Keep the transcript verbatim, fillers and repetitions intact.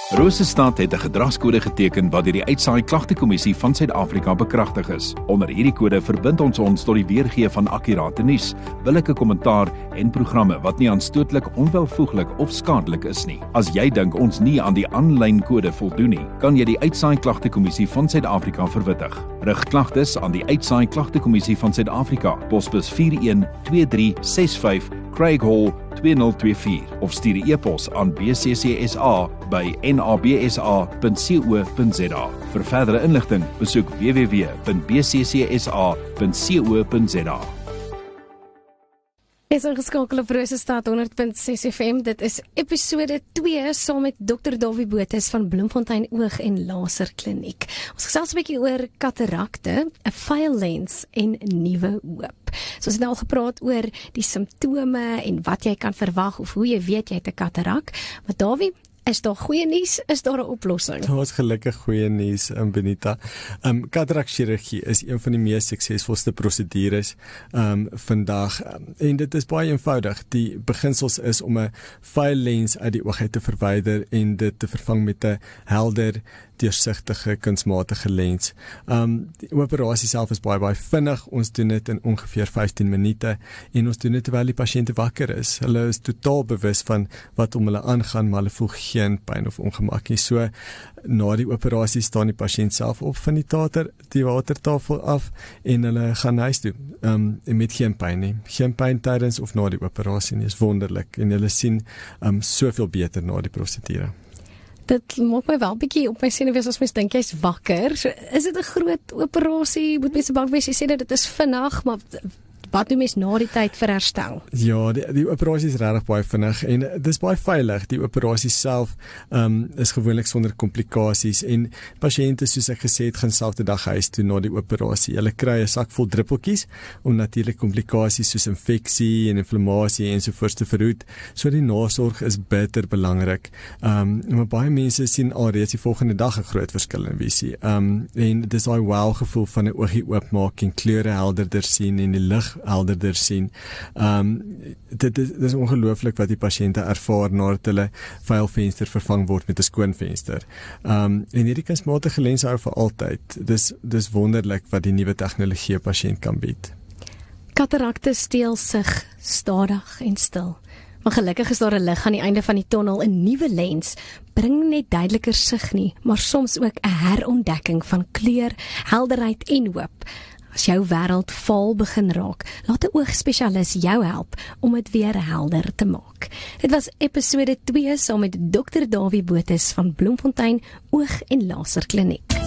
Rosestad het 'n gedragskode geteken wat deur die Uitsaai Klagtekommissie van Suid-Afrika bekragtig is. Onder hierdie kode verbind ons ons tot die weergee van akkurate nuus, billike kommentaar en programme wat nie aanstootlik, onwelvoeglik of skadelik is nie. As jy dink ons nie aan die aanlyn kode voldoen nie, kan jy die Uitsaai Klagtekommissie van Suid-Afrika verwittig. Rig klagtes aan die Uitsaai Klagtekommissie van Suid-Afrika, posbus vier een twee drie ses vyf, Craig Hall twee nul twee vier of stuur 'n e-pos aan b c c s a by n a b s a punt co punt z a. Vir verdere inligting, besoek w w w punt b c c s a punt co punt z a. Is ingeskakel op Rosestad honderd punt ses F M. Dit is episode twee saam met dokter Dawie Botha van Bloemfontein Oog en Laser Kliniek. Ons gesels 'n bietjie oor katarakte, 'n file lens en nuwe hoop. So ons het nou al gepraat oor die simptome en wat jy kan verwag of hoe jy weet jy het 'n katarak. Maar Dawie, is daar goeie nuus? Is daar 'n oplossing? Daar is gelukkig goeie nuus, um, Benita. Um, Katarakchirurgie is een van die mees suksesvolste prosedures um, vandag. Um, en dit is baie eenvoudig. Die beginsels is om 'n file lens uit die oog uit te verwyder en dit te vervang met 'n helder, deursigtige, kunsmatige lens. Um, die operasie self is baie baie vinnig. Ons doen dit in ongeveer vyftien minute en ons doen dit terwyl die pasiënte wakker is. Hulle is totaal bewus van wat om hulle aangaan, maar hulle voel geen pyn of ongemak nie. So na die operasie staan die pasiënt self op van die tater, die watertafel af en hulle gaan huis toe. Um, en met geen pyn nie. Geen pyn tydens of na die operasie nie. Is wonderlik en hulle sien um, soveel beter na die prosedure. Dit maak my wel 'n bietjie op my senuwees as mens dink jy's wakker. So, is dit 'n groot operasie? Moet mense bang wees? Jy sê dat dit is vinnig, maar wat doen mens na die tyd vir herstel? Ja, die, die operasie is regtig baie vinnig en dit is baie veilig. Die operasie self um, is gewoonlik sonder komplikasies en pasiënte, soos ek gesê het, gaan self die dag huis toe na die operasie. Hulle kry 'n sak vol druppeltjies om natuurlik komplikasies soos infeksie en inflammasie ensovoorts te verhoed. So die nasorg is bitter belangrik. Um, maar baie mense sien alreeds die volgende dag 'n groot verskil in visie. Um, en dis daai wow gevoel van 'n oogie oopmaak en kleure helderder sien en die lig helderder sien. Um, dit, dit, dit is ongelooflik wat die pasiënte ervaar nadat hulle vuilvenster vervang word met 'n skoon venster. Um, en hierdie kunsmatige lens hou vir altyd. Dis, dis wonderlik wat die nuwe tegnologie 'n pasiënt kan bied. Katarakte steel sig stadig en stil. Maar gelukkig is daar 'n lig aan die einde van die tonnel. 'n Nuwe lens bring net duideliker sig nie, maar soms ook 'n herontdekking van kleur, helderheid en hoop. As jou wêreld vaal begin raak, laat 'n oogspesialis jou help om dit weer helder te maak. Dit was episode twee saam met dokter Dawie Botha van Bloemfontein Oog en Laser Kliniek.